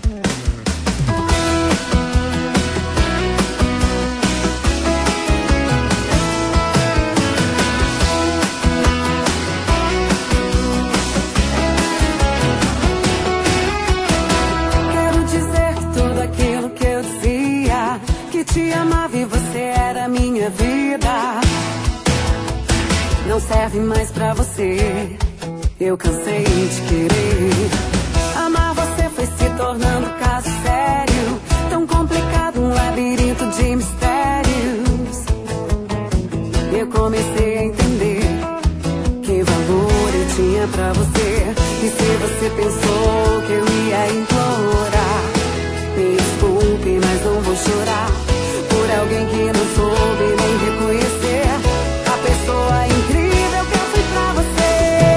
Te amava e você era minha vida. Não serve mais pra você. Eu cansei de querer. Amar você foi se tornando caso sério, tão complicado, um labirinto de mistérios. Eu comecei a entender que valor eu tinha pra você. E se você pensou que eu ia implorar, me desculpe, mas não vou chorar por alguém que não soube nem reconhecer a pessoa incrível que eu fui pra você.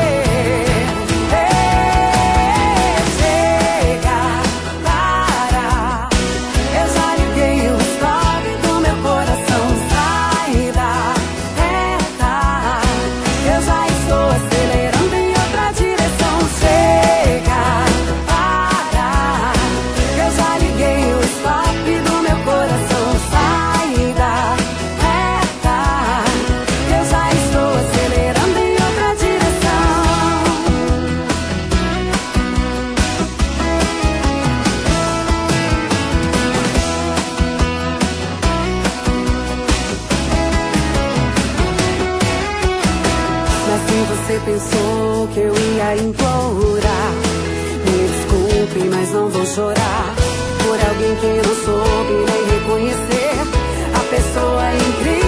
Chega, para, eu já liguei o stop do meu coração. Sai da reta, eu já estou acelerando em outra direção. Chega, para, eu já liguei o stop do meu coração. Você pensou que eu ia implorar, me desculpe, mas não vou chorar por alguém que não soube nem reconhecer a pessoa incrível